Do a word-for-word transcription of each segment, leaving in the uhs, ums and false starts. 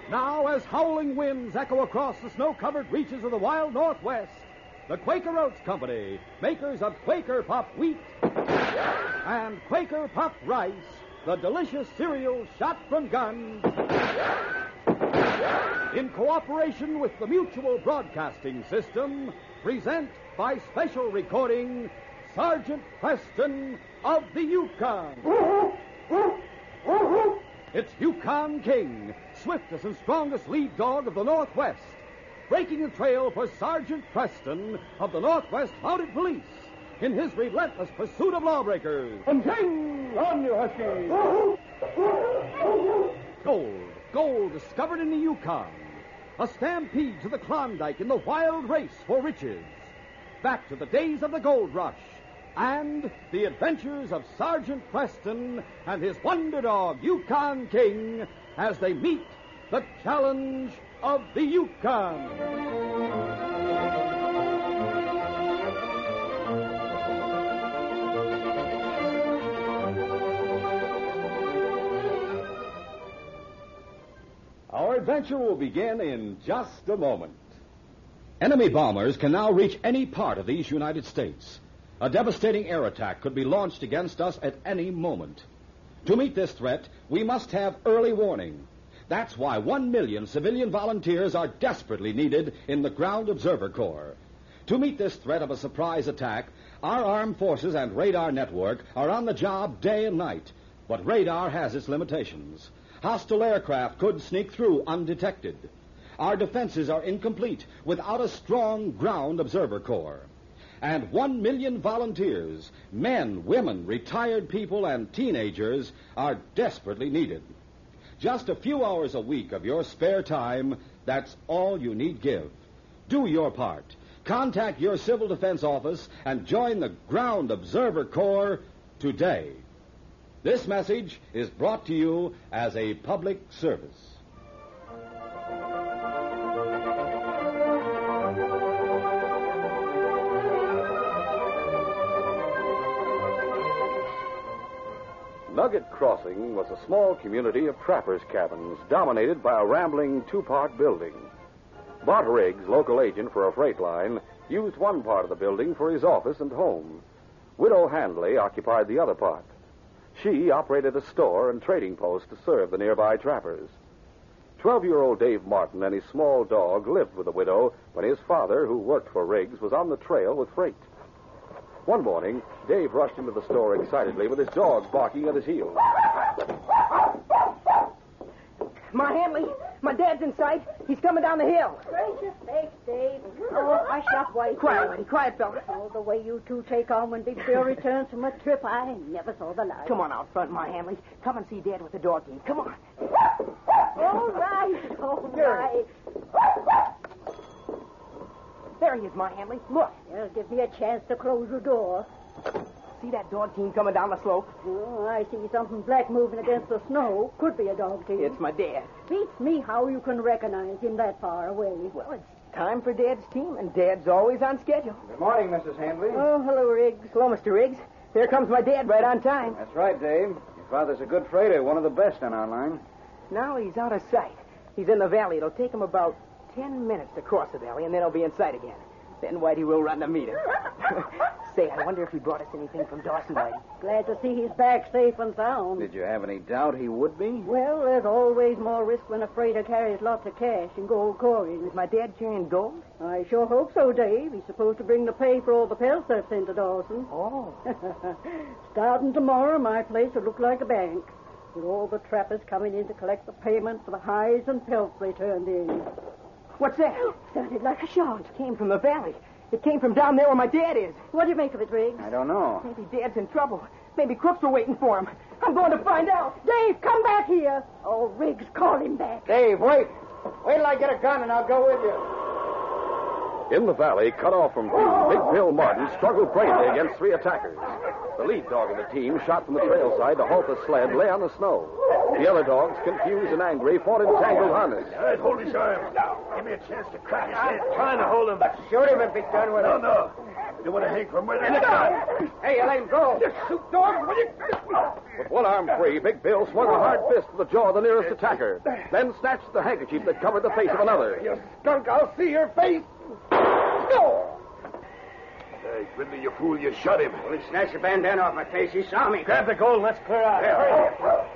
Now, as howling winds echo across the snow-covered reaches of the wild Northwest, the Quaker Oats Company, makers of Quaker Puff Wheat and Quaker Puff Rice, the delicious cereal shot from guns, in cooperation with the Mutual Broadcasting System, present by special recording Sergeant Preston of the Yukon. It's Yukon King, swiftest and strongest lead dog of the Northwest, breaking the trail for Sergeant Preston of the Northwest Mounted Police in his relentless pursuit of lawbreakers. And sing on, you husky! Gold, gold discovered in the Yukon. A stampede to the Klondike in the wild race for riches. Back to the days of the gold rush. And the adventures of Sergeant Preston and his wonder dog, Yukon King, as they meet the challenge of the Yukon. Our adventure will begin in just a moment. Enemy bombers can now reach any part of these United States. A devastating air attack could be launched against us at any moment. To meet this threat, we must have early warning. That's why one million civilian volunteers are desperately needed in the Ground Observer Corps. To meet this threat of a surprise attack, our armed forces and radar network are on the job day and night. But radar has its limitations. Hostile aircraft could sneak through undetected. Our defenses are incomplete without a strong Ground Observer Corps. And one million volunteers, men, women, retired people, and teenagers, are desperately needed. Just a few hours a week of your spare time, that's all you need give. Do your part. Contact your civil defense office and join the Ground Observer Corps today. This message is brought to you as a public service. Nugget Crossing was a small community of trappers' cabins dominated by a rambling two-part building. Bart Riggs, local agent for a freight line, used one part of the building for his office and home. Widow Handley occupied the other part. She operated a store and trading post to serve the nearby trappers. Twelve-year-old Dave Martin and his small dog lived with the widow when his father, who worked for Riggs, was on the trail with freight. One morning, Dave rushed into the store excitedly with his dog barking at his heels. Ma Handley, my dad's in sight. He's coming down the hill. Gracious sakes, Dave. Oh, hush up, Whitey. Quiet, Whitey. Quiet, fella. Oh, the way you two take on when Big Bill returns from a trip, I never saw the like. Come on out front, Ma Handley. Come and see Dad with the dog team. Come on. All right, all right. There he is, Ma Handley. Look. Well, give me a chance to close the door. See that dog team coming down the slope? Oh, I see something black moving against the snow. Could be a dog team. It's my dad. Beats me how you can recognize him that far away. Well, it's time for Dad's team, and Dad's always on schedule. Good morning, Missus Handley. Oh, hello, Riggs. Hello, Mister Riggs. Here comes my dad right on time. That's right, Dave. Your father's a good freighter, one of the best on our line. Now he's out of sight. He's in the valley. It'll take him about ten minutes to cross the valley, and then he'll be in sight again. Then Whitey will run to meet him. Say, I wonder if he brought us anything from Dawson, Whitey. Glad to see he's back safe and sound. Did you have any doubt he would be? Well, there's always more risk when a freighter carries lots of cash and gold coins. Is my dad carrying gold? I sure hope so, Dave. He's supposed to bring the pay for all the pelts I've sent to Dawson. Oh. Starting tomorrow, my place will look like a bank, with all the trappers coming in to collect the payment for the hides and pelts they turned in. What's that? Sounded like a shot. It came from the valley. It came from down there where my dad is. What do you make of it, Riggs? I don't know. Maybe Dad's in trouble. Maybe crooks were waiting for him. I'm going to find out. Dave, come back here. Oh, Riggs, call him back. Dave, wait. Wait till I get a gun and I'll go with you. In the valley, cut off from view, Big Bill Martin struggled bravely against three attackers. The lead dog of the team, shot from the trail side to halt the sled, lay on the snow. The other dogs, confused and angry, fought in tangled harness. All right, hold his arms. Give me a chance to crack his head. I'm trying to hold him. Shoot him if he's done with No, it. no. You want to hang from where they're gun. Hey, you let him go. You shoot dogs, will you? With one arm free, Big Bill swung a hard fist to the jaw of the nearest attacker, then snatched the handkerchief that covered the face of another. You skunk, I'll see your face. Go! Hey, Grimby, you fool, you shot him. Well, he snatched the bandana off my face. He saw me. Grab the gold, let's clear out. Yeah.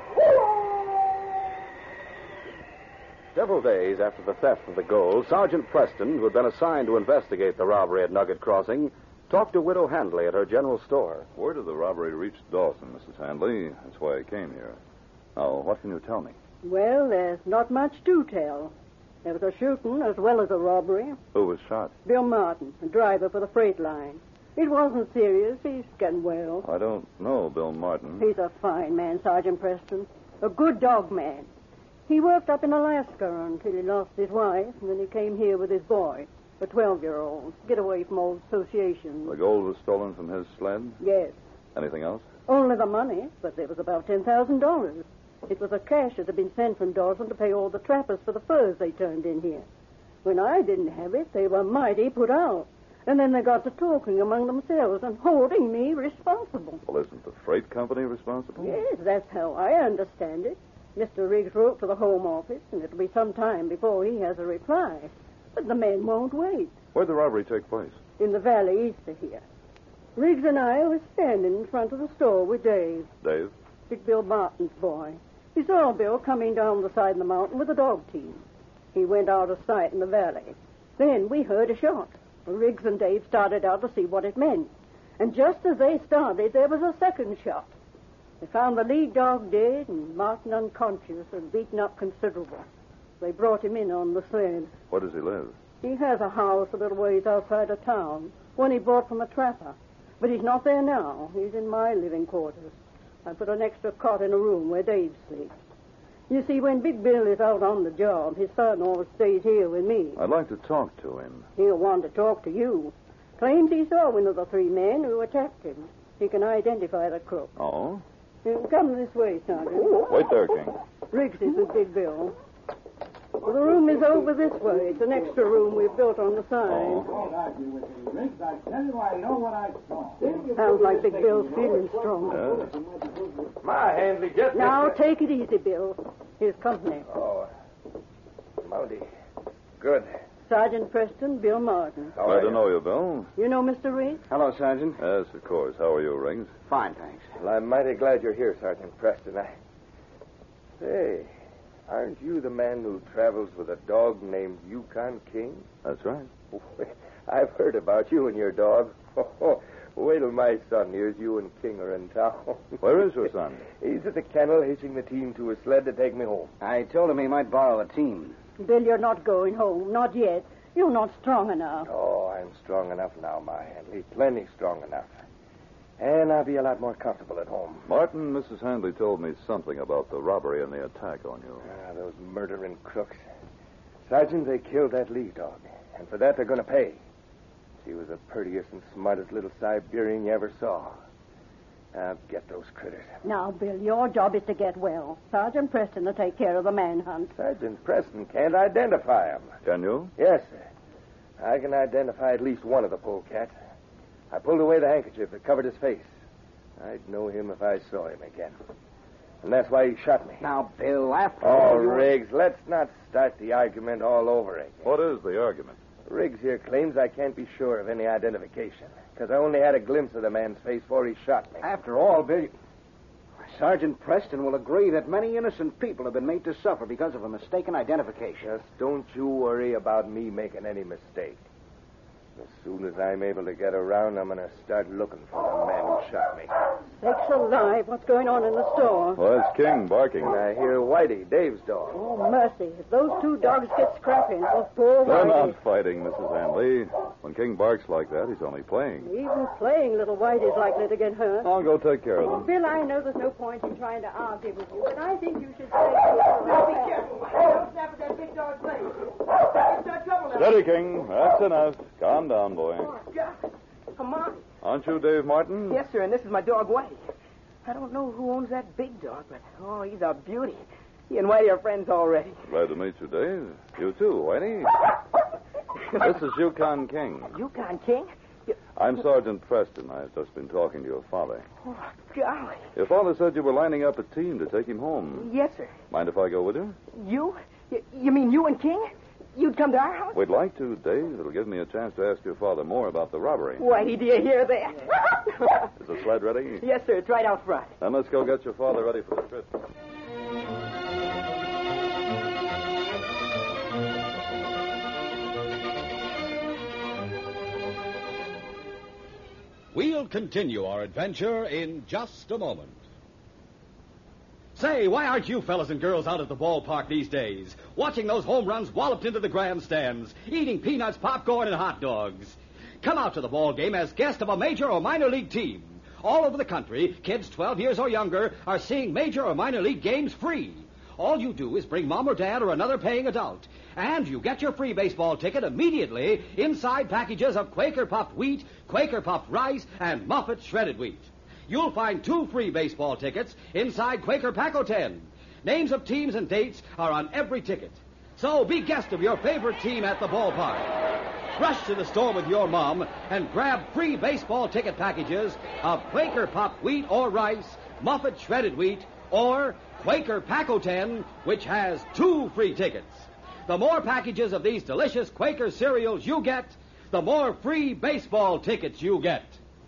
Several days after the theft of the gold, Sergeant Preston, who had been assigned to investigate the robbery at Nugget Crossing, talked to Widow Handley at her general store. Word of the robbery reached Dawson, Missus Handley. That's why I came here. Now, what can you tell me? Well, there's not much to tell. There was a shooting as well as a robbery. Who was shot? Bill Martin, the driver for the freight line. It wasn't serious. He's getting well. I don't know Bill Martin. He's a fine man, Sergeant Preston. A good dog man. He worked up in Alaska until he lost his wife, and then he came here with his boy, a twelve-year-old, get away from old associations. The gold was stolen from his sled? Yes. Anything else? Only the money, but there was about ten thousand dollars. It was a cash that had been sent from Dawson to pay all the trappers for the furs they turned in here. When I didn't have it, they were mighty put out. And then they got to talking among themselves and holding me responsible. Well, isn't the freight company responsible? Yes, that's how I understand it. Mister Riggs wrote to the Home Office, and it'll be some time before he has a reply. But the men won't wait. Where'd the robbery take place? In the valley east of here. Riggs and I were standing in front of the store with Dave. Dave? Big Bill Martin's boy. He saw Bill coming down the side of the mountain with a dog team. He went out of sight in the valley. Then we heard a shot. Riggs and Dave started out to see what it meant. And just as they started, there was a second shot. They found the lead dog dead and Martin unconscious and beaten up considerable. They brought him in on the sled. Where does he live? He has a house a little ways outside of town, one he bought from a trapper. But he's not there now. He's in my living quarters. I put an extra cot in a room where Dave sleeps. You see, when Big Bill is out on the job, his son always stays here with me. I'd like to talk to him. He'll want to talk to you. Claims he saw one of the three men who attacked him. He can identify the crook. Oh? Come this way, Sergeant. Wait there, King. Riggs is with Big Bill. Well, the room is over this way. It's an extra room we've built on the side. Oh. Sounds like Big Bill's feeling strong. Yes. My Handley, get Now, this. take it easy, Bill. Here's company. Oh, Mounty. Good. Sergeant Preston, Bill Martin. How Glad are to you? know you, Bill. You know Mister Riggs? Hello, Sergeant. Yes, of course. How are you, Riggs? Fine, thanks. Well, I'm mighty glad you're here, Sergeant Preston. I... Say, aren't you the man who travels with a dog named Yukon King? That's right. I've heard about you and your dog. Wait till my son hears you and King are in town. Where is your son? He's at the kennel hitching the team to a sled to take me home. I told him he might borrow a team. Bill, you're not going home. Not yet. You're not strong enough. Oh, I'm strong enough now, Ma Handley. Plenty strong enough. And I'll be a lot more comfortable at home. Martin, Missus Handley told me something about the robbery and the attack on you. Ah, those murdering crooks. Sergeant, they killed that lead dog. And for that, they're going to pay. She was the prettiest and smartest little Siberian you ever saw. Now, get those critters. Now, Bill, your job is to get well. Sergeant Preston will take care of the manhunt. Sergeant Preston can't identify him. Can you? Yes, sir. I can identify at least one of the polecats. I pulled away the handkerchief that covered his face. I'd know him if I saw him again. And that's why he shot me. Now, Bill, after Oh, all... you- Riggs, let's not start the argument all over again. What is the argument? Riggs here claims I can't be sure of any identification because I only had a glimpse of the man's face before he shot me. After all, Bill... Sergeant Preston will agree that many innocent people have been made to suffer because of a mistaken identification. Just don't you worry about me making any mistake. As soon as I'm able to get around, I'm going to start looking for the man who shot me. Sakes alive, what's going on in the store? Well, it's King barking. And I hear Whitey, Dave's dog. Oh, mercy. If those two dogs get scrapping, those poor They're Whitey. not fighting, Missus Handley. When King barks like that, he's only playing. Even playing little Whitey's likely to get hurt. I'll go take care of them. Bill, I know there's no point in trying to argue with you, but I think you should stay here. Be careful. Don't snap at that big dog's leg. It's not trouble now. Steady, King. That's enough. Calm down, boy. God. Come on. Aren't you Dave Martin? Yes, sir, and this is my dog, Whitey. I don't know who owns that big dog, but, oh, he's a beauty. He and Whitey are friends already. Glad to meet you, Dave. You too, Whitey. This is Yukon King. Yukon King? You... I'm Sergeant Preston. I've just been talking to your father. Oh, golly. Your father said you were lining up a team to take him home. Yes, sir. Mind if I go with you? You? Y- you mean you and King? You'd come to our house? We'd like to, Dave. It'll give me a chance to ask your father more about the robbery. Whitey, do you hear that? Is the sled ready? Yes, sir. It's right out front. Then let's go get your father ready for the trip. We'll continue our adventure in just a moment. Say, why aren't you fellas and girls out at the ballpark these days, watching those home runs walloped into the grandstands, eating peanuts, popcorn, and hot dogs? Come out to the ball game as guest of a major or minor league team. All over the country, kids twelve years or younger are seeing major or minor league games free. All you do is bring mom or dad or another paying adult, and you get your free baseball ticket immediately inside packages of Quaker puffed wheat, Quaker puffed rice, and Muffet shredded wheat. You'll find two free baseball tickets inside Quaker Pack-O ten. Names of teams and dates are on every ticket. So be guest of your favorite team at the ballpark. Rush to the store with your mom and grab free baseball ticket packages of Quaker puffed wheat or rice, Muffet shredded wheat, or Quaker Pack-O ten, which has two free tickets. The more packages of these delicious Quaker cereals you get, the more free baseball tickets you get.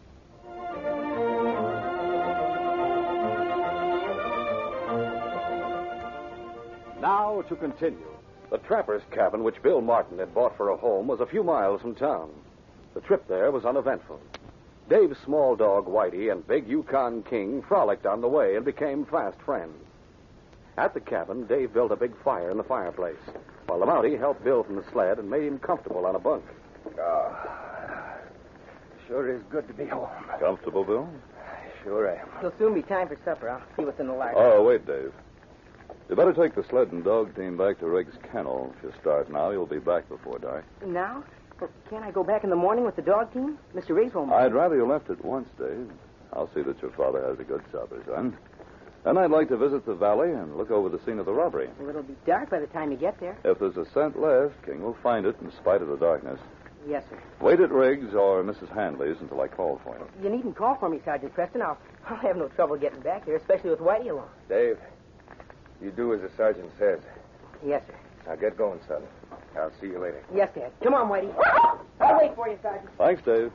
Now to continue. The trapper's cabin, which Bill Martin had bought for a home, was a few miles from town. The trip there was uneventful. Dave's small dog, Whitey, and big Yukon King frolicked on the way and became fast friends. At the cabin, Dave built a big fire in the fireplace, while the Mountie helped Bill from the sled and made him comfortable on a bunk. Ah, sure is good to be home. Comfortable, Bill? Sure am. It'll soon be time for supper. I'll see what's in the larder. Oh, wait, Dave. You better take the sled and dog team back to Riggs Kennel. If you start now, you'll be back before dark. Now? Well, can't I go back in the morning with the dog team? Mister Riggs won't. I'd rather you left at once, Dave. I'll see that your father has a good supper, son. Then I'd like to visit the valley and look over the scene of the robbery. Well, it'll be dark by the time you get there. If there's a scent left, King will find it in spite of the darkness. Yes, sir. Wait at Riggs or Missus Handley's until I call for you. You needn't call for me, Sergeant Preston. I'll, I'll have no trouble getting back there, especially with Whitey along. Dave, you do as the sergeant says. Yes, sir. Now get going, son. I'll see you later. Yes, Dad. Come on, Whitey. I'll wait for you, Sergeant. Thanks, Dave.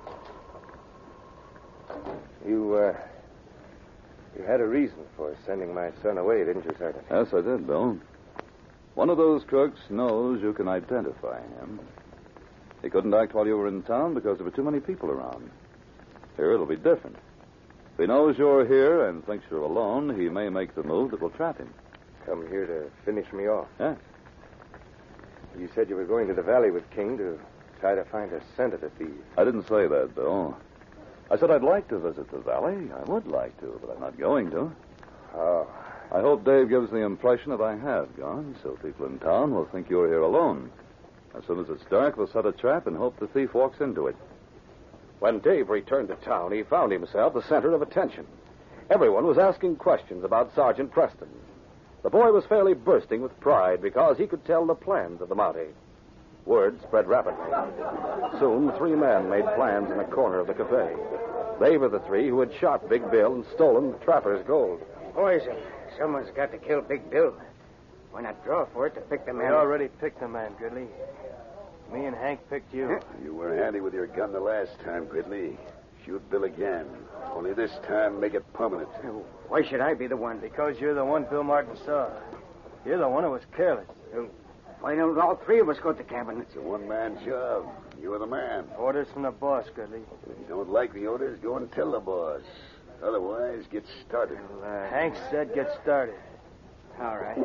You, uh, you had a reason for sending my son away, didn't you, Sergeant? Yes, I did, Bill. One of those crooks knows you can identify him. He couldn't act while you were in town because there were too many people around. Here, it'll be different. If he knows you're here and thinks you're alone, he may make the move that will trap him. Come here to finish me off. Yes. You said you were going to the valley with King to try to find a scent of the thief. I didn't say that, Bill. I said I'd like to visit the valley. I would like to, but I'm not going to. Oh. I hope Dave gives the impression that I have gone, so people in town will think you're here alone. As soon as it's dark, we'll set a trap and hope the thief walks into it. When Dave returned to town, he found himself the center of attention. Everyone was asking questions about Sergeant Preston. The boy was fairly bursting with pride because he could tell the plans of the Mountie. Word spread rapidly. Soon, three men made plans in a corner of the cafe. They were the three who had shot Big Bill and stolen the trapper's gold. Boys, someone's got to kill Big Bill. Why not draw for it to pick the We man? already picked the man, Goodley. Me and Hank picked you. You were handy with your gun the last time, Gridley. Shoot Bill again. Only this time, make it permanent. Why should I be the one? Because you're the one Bill Martin saw. You're the one who was careless. Why don't all three of us go to the cabin? It's a one-man job. You're the man. Orders from the boss, Goodley. If you don't like the orders, go and tell the boss. Otherwise, get started. Well, uh, Hank said get started. All right.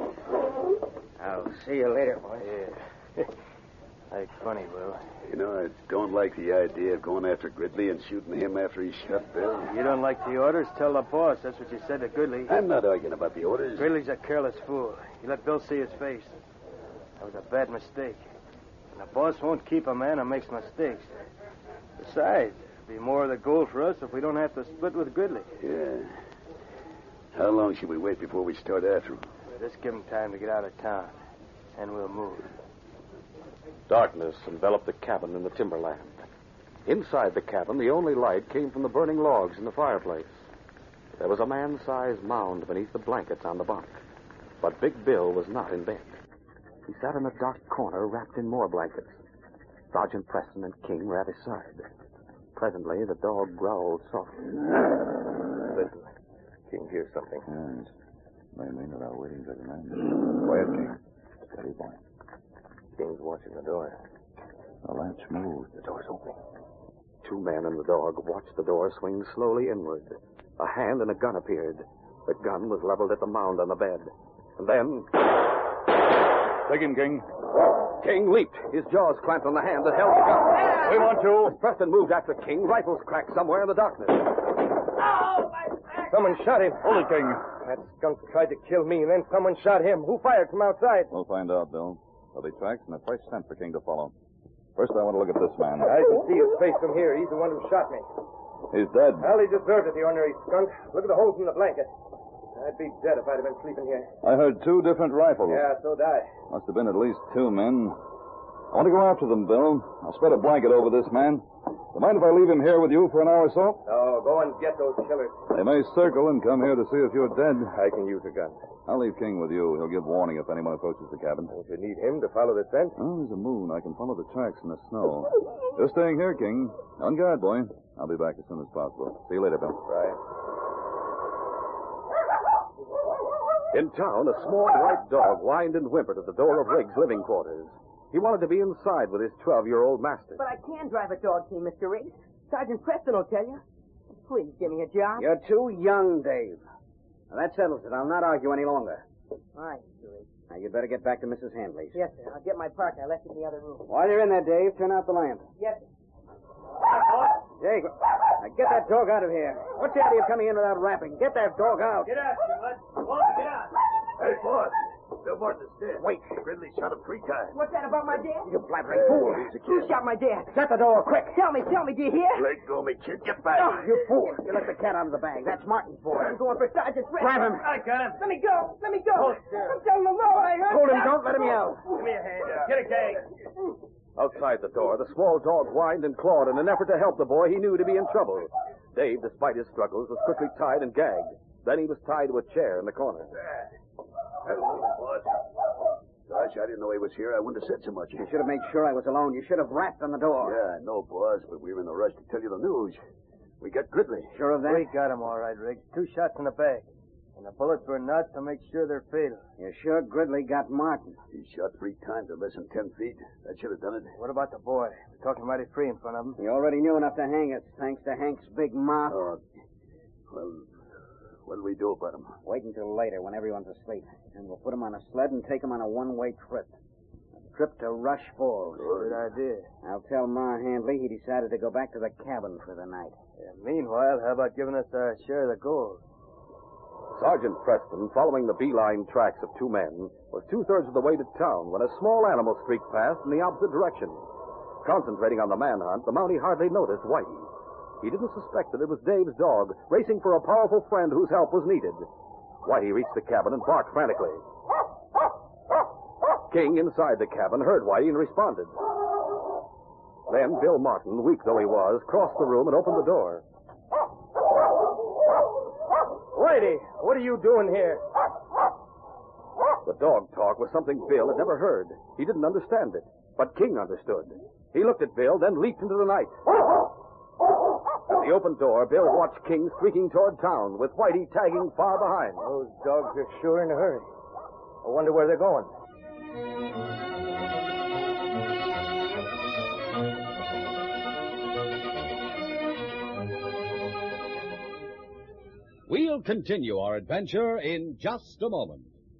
I'll see you later, boys. Yeah. That's funny, Will. You know, I don't like the idea of going after Gridley and shooting him after he shot Bill. You don't like the orders? Tell the boss. That's what you said to Goodley. I'm not arguing about the orders. Goodley's a careless fool. He let Bill see his face. That was a bad mistake. And the boss won't keep a man who makes mistakes. Besides, it'll be more of the gold for us if we don't have to split with Goodley. Yeah. How long should we wait before we start after him? Just give him time to get out of town, and we'll move. Darkness enveloped the cabin in the timberland. Inside the cabin, the only light came from the burning logs in the fireplace. There was a man-sized mound beneath the blankets on the bunk. But Big Bill was not in bed. He sat in a dark corner wrapped in more blankets. Sergeant Preston and King were at his side. Presently, the dog growled softly. Listen. King hears something. Yes. May mean that our waiting for the man. Quiet, King. Steady, boy. King's watching the door. The latch moved. The door's opening. Two men and the dog watched the door swing slowly inward. A hand and a gun appeared. The gun was leveled at the mound on the bed. And then... Take him, King. King leaped. His jaws clamped on the hand that held the gun. We want you. As Preston moved after King, rifles cracked somewhere in the darkness. Someone shot him. Hold it, King. That skunk tried to kill me, and then someone shot him. Who fired from outside? We'll find out, Bill. There'll be tracks and a fresh scent for King to follow. First, I want to look at this man. I can see his face from here. He's the one who shot me. He's dead. Well, he deserved it, the ordinary skunk. Look at the holes in the blanket. I'd be dead if I'd have been sleeping here. I heard two different rifles. Yeah, so did I. Must have been at least two men. I want to go after them, Bill. I'll spread a blanket over this man. Do you mind if I leave him here with you for an hour or so? No, go and get those killers. They may circle and come here to see if you're dead. I can use a gun. I'll leave King with you. He'll give warning if anyone approaches the cabin. If you need him to follow the scent. Oh, there's a moon. I can follow the tracks in the snow. You're staying here, King. On guard, boy. I'll be back as soon as possible. See you later, Bill. Right. In town, a small white dog whined and whimpered at the door of Riggs' living quarters. He wanted to be inside with his twelve-year-old master. But I can drive a dog team, Mister Riggs. Sergeant Preston will tell you. Please give me a job. You're too young, Dave. Now, that settles it. I'll not argue any longer. All right, Mister Riggs. Now, you'd better get back to Missus Handley's. Yes, sir. I'll get my partner. I left it in the other room. While you're in there, Dave, turn out the lamp. Yes, sir. Jake, now get that dog out of here. What's the idea of coming in without rapping? Get that dog out. Get out, you mud. Walk, get out. Hey, boss. Bill Martin's dead. Wait. Gridley shot him three times. What's that about my dad? You blabbering fool. Who shot my dad? Shut the door, quick. Tell me, tell me, do you hear? Let go, me kid. Get back. Oh, you fool. You let the cat out of the bag. That's Martin's boy. I'm going for Sergeant Preston. Grab him. I got him. Let me go. Let me go. Hold still. I'm telling the law. I heard. Hold him. Don't let him yell. Give me a hand. Get a gag. Outside the door, the small dog whined and clawed in an effort to help the boy he knew to be in trouble. Dave, despite his struggles, was quickly tied and gagged. Then he was tied to a chair in the corner. Hello, boss. Gosh, I didn't know he was here. I wouldn't have said so much. You should have made sure I was alone. You should have rapped on the door. Yeah, I know, boss, but we were in a rush to tell you the news. We got Gridley. Sure of that? We got him all right, Riggs. Two shots in the back. And the bullets were not to make sure they're fatal. You sure Gridley got Martin? He shot three times at less than ten feet. That should have done it. What about the boy? We're talking mighty free in front of him. You already knew enough to hang us, thanks to Hank's big mouth. Oh, well, what'll we do about him? Wait until later when everyone's asleep. And we'll put him on a sled and take him on a one-way trip. A trip to Rush Falls. Good idea. I'll tell Ma Handley he decided to go back to the cabin for the night. Yeah, meanwhile, how about giving us our share of the gold? Sergeant Preston, following the beeline tracks of two men, was two-thirds of the way to town when a small animal streaked past in the opposite direction. Concentrating on the manhunt, the Mountie hardly noticed Whitey. He didn't suspect that it was Dave's dog, racing for a powerful friend whose help was needed. Whitey reached the cabin and barked frantically. King, inside the cabin, heard Whitey and responded. Then Bill Martin, weak though he was, crossed the room and opened the door. Whitey, what are you doing here? The dog talk was something Bill had never heard. He didn't understand it, but King understood. He looked at Bill, then leaped into the night. At the open door, Bill watched King streaking toward town, with Whitey tagging far behind. Those dogs are sure in a hurry. I wonder where they're going. We'll continue our adventure in just a moment.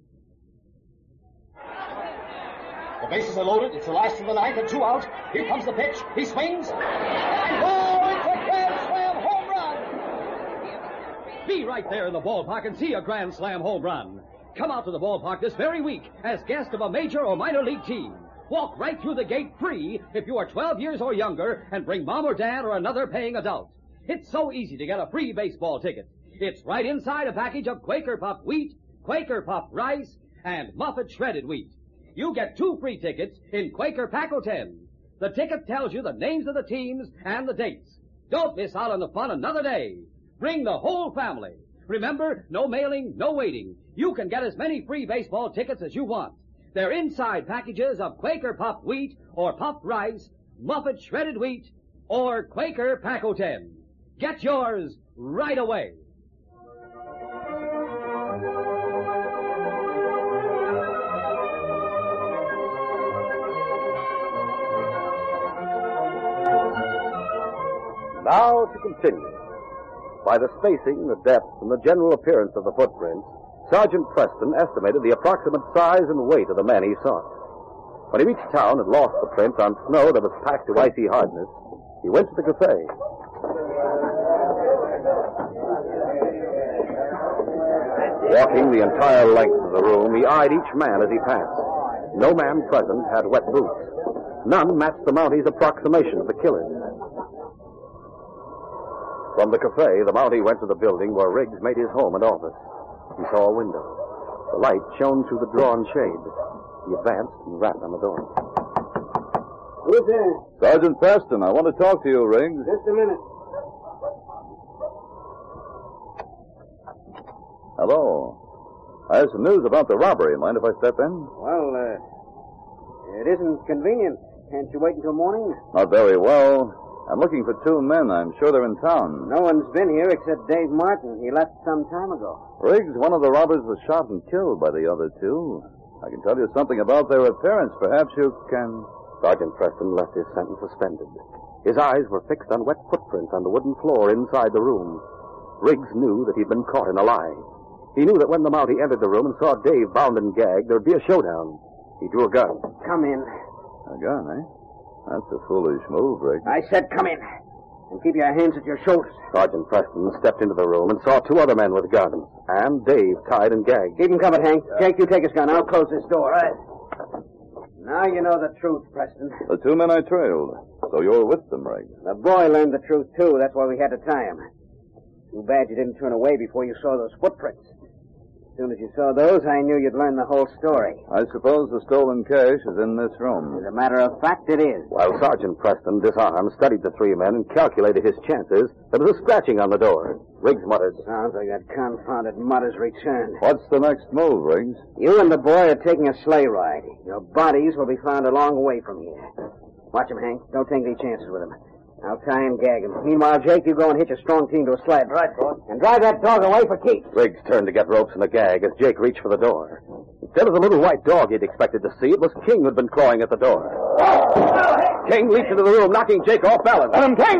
The bases are loaded. It's the last of the ninth and two out. Here comes the pitch. He swings. And oh, it's a grand slam home run. Be right there in the ballpark and see a grand slam home run. Come out to the ballpark this very week as guest of a major or minor league team. Walk right through the gate free if you are twelve years or younger and bring mom or dad or another paying adult. It's so easy to get a free baseball ticket. It's right inside a package of Quaker Puff wheat, Quaker Puff rice, and Muffet shredded wheat. You get two free tickets in Quaker Pack o' ten. The ticket tells you the names of the teams and the dates. Don't miss out on the fun another day. Bring the whole family. Remember, no mailing, no waiting. You can get as many free baseball tickets as you want. They're inside packages of Quaker puffed wheat or puffed rice, Muffet shredded wheat, or Quaker Pack-O-Ten. Get yours right away. Now to continue. By the spacing, the depth, and the general appearance of the footprints, Sergeant Preston estimated the approximate size and weight of the man he sought. When he reached town and lost the prints on snow that was packed to icy hardness, he went to the cafe. Walking the entire length of the room, he eyed each man as he passed. No man present had wet boots. None matched the Mounties' approximation of the killers. From the cafe, the Mountie went to the building where Riggs made his home and office. He saw a window. The light shone through the drawn shade. He advanced and rapped on the door. Who's there? Sergeant Preston, I want to talk to you, Riggs. Just a minute. Hello. I have some news about the robbery. Mind if I step in? Well, uh, it isn't convenient. Can't you wait until morning? Not very well. I'm looking for two men. I'm sure they're in town. No one's been here except Dave Martin. He left some time ago. Riggs, one of the robbers was shot and killed by the other two. I can tell you something about their appearance. Perhaps you can... Sergeant Preston left his sentence suspended. His eyes were fixed on wet footprints on the wooden floor inside the room. Riggs knew that he'd been caught in a lie. He knew that when the Mountie entered the room and saw Dave bound and gagged, there'd be a showdown. He drew a gun. Come in. A gun, eh? That's a foolish move, Riggs. I said come in. And keep your hands at your shoulders. Sergeant Preston stepped into the room and saw two other men with guns. And Dave tied and gagged. Keep him covered, Hank. Jake, you take his gun. I'll close this door. All right. Now you know the truth, Preston. The two men I trailed. So you're with them, Riggs. The boy learned the truth, too. That's why we had to tie him. Too bad you didn't turn away before you saw those footprints. As soon as you saw those, I knew you'd learn the whole story. I suppose the stolen cash is in this room. As a matter of fact, it is. While Sergeant Preston, disarmed, studied the three men and calculated his chances, there was a scratching on the door. Riggs muttered. Sounds like that confounded mutter's returned. What's the next move, Riggs? You and the boy are taking a sleigh ride. Your bodies will be found a long way from here. Watch him, Hank. Don't take any chances with him. I'll tie and gag him. Meanwhile, Jake, you go and hitch a strong team to a sled. Right, boss. And drive that dog away for keeps. Riggs turned to get ropes and a gag as Jake reached for the door. Instead of the little white dog he'd expected to see, it was King who'd been clawing at the door. King leaped into the room, knocking Jake off balance. Um, King!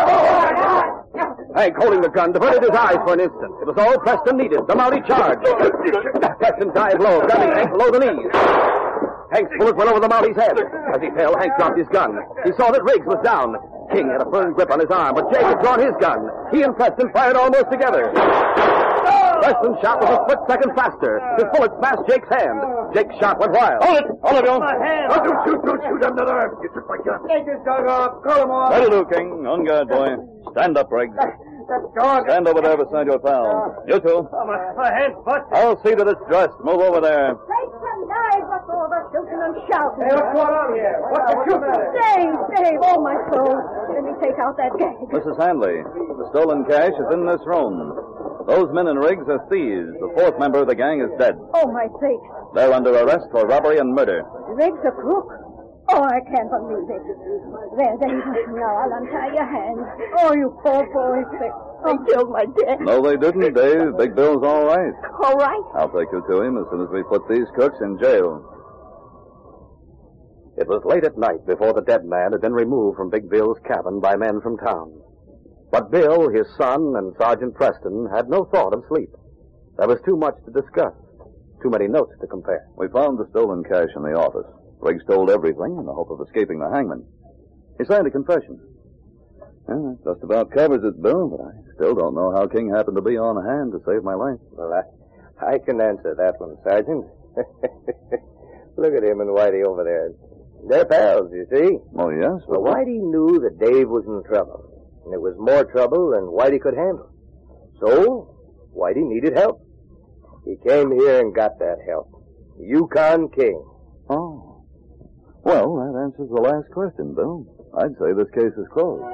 Hank, holding the gun, diverted his eyes for an instant. It was all Preston needed. The Mountie charged. Preston dived low, grabbing Hank below the knees. Hank's bullet went over the Mountie's head. As he fell, Hank dropped his gun. He saw that Riggs was down. King had a firm grip on his arm, but Jake had drawn his gun. He and Preston fired almost together. Preston's shot was a split second faster. His bullet smashed Jake's hand. Jake's shot went wild. Hold it! All of you! My hand! Oh, don't shoot, don't shoot, I'm not armed. You took my gun. Take this dog off. Call him off. That'll do, King. On guard, boy. Stand up, Riggs. That dog. Stand over there beside your pal. You two. Oh, my, my hand's busted. I'll see that it's dressed. Move over there. Take some knives. What's all the shooting and shouting? Hey, what's going on here? What's the shooting at? Dave, Dave, oh my soul. Let me take out that gag. Missus Handley, the stolen cash is in this room. Those men and Riggs are thieves. The fourth member of the gang is dead. Oh, my sakes. They're under arrest for robbery and murder. Riggs a crook? Oh, I can't believe it. There, Dave. Now I'll untie your hands. Oh, you poor boy. They killed my dad. No, they didn't, Dave. Big Bill's all right. All right? I'll take you to him as soon as we put these crooks in jail. It was late at night before the dead man had been removed from Big Bill's cabin by men from town. But Bill, his son, and Sergeant Preston had no thought of sleep. There was too much to discuss, too many notes to compare. We found the stolen cash in the office. Riggs told everything in the hope of escaping the hangman. He signed a confession. Well, that just about covers it, Bill, but I still don't know how King happened to be on hand to save my life. Well, I, I can answer that one, Sergeant. Look at him and Whitey over there. They're pals, you see. Oh, yes? Well, Whitey knew that Dave was in trouble. And it was more trouble than Whitey could handle. So, Whitey needed help. He came here and got that help. Yukon King. Oh. Well, that answers the last question, Bill. I'd say this case is closed.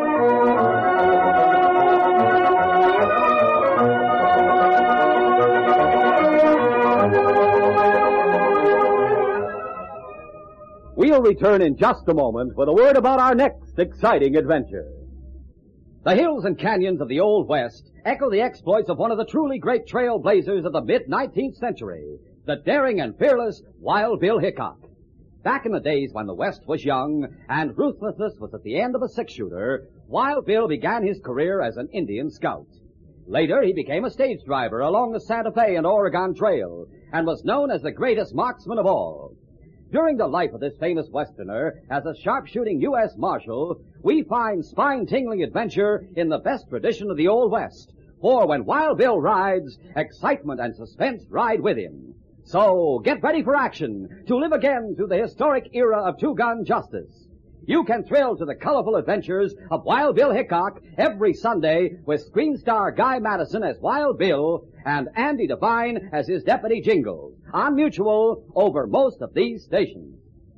We'll return in just a moment with a word about our next exciting adventure. The hills and canyons of the Old West echo the exploits of one of the truly great trailblazers of the mid-nineteenth century, the daring and fearless Wild Bill Hickok. Back in the days when the West was young and ruthlessness was at the end of a six-shooter, Wild Bill began his career as an Indian scout. Later, he became a stage driver along the Santa Fe and Oregon Trail and was known as the greatest marksman of all. During the life of this famous Westerner, as a sharpshooting U S Marshal, we find spine-tingling adventure in the best tradition of the Old West. For when Wild Bill rides, excitement and suspense ride with him. So, get ready for action, to live again through the historic era of two-gun justice. You can thrill to the colorful adventures of Wild Bill Hickok every Sunday with screen star Guy Madison as Wild Bill and Andy Devine as his deputy Jingle on Mutual over most of these stations.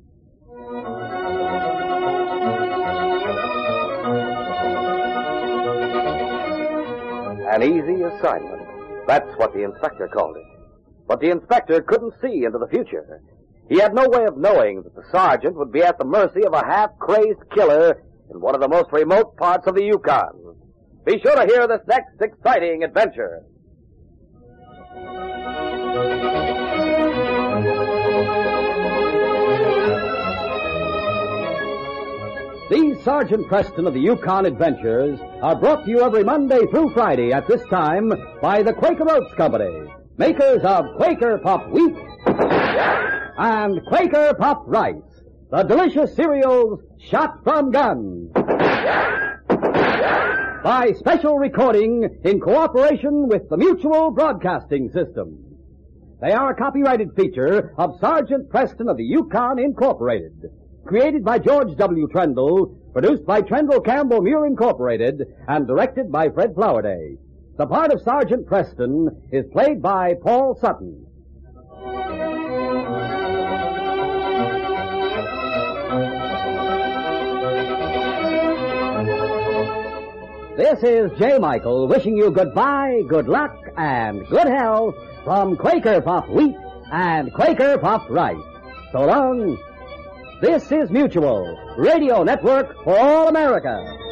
An easy assignment. That's what the inspector called it. But the inspector couldn't see into the future. He had no way of knowing that the sergeant would be at the mercy of a half-crazed killer in one of the most remote parts of the Yukon. Be sure to hear this next exciting adventure. These Sergeant Preston of the Yukon Adventures are brought to you every Monday through Friday at this time by the Quaker Oats Company, makers of Quaker Puff Wheat and Quaker Puff Rice, the delicious cereals shot from guns. By special recording in cooperation with the Mutual Broadcasting System. They are a copyrighted feature of Sergeant Preston of the Yukon Incorporated. Created by George W. Trendle, produced by Trendle Campbell Muir Incorporated, and directed by Fred Flowerday. The part of Sergeant Preston is played by Paul Sutton. This is J. Michael wishing you goodbye, good luck, and good health from Quaker Puff Wheat and Quaker Puff Rice. So long. This is Mutual, Radio Network for all America.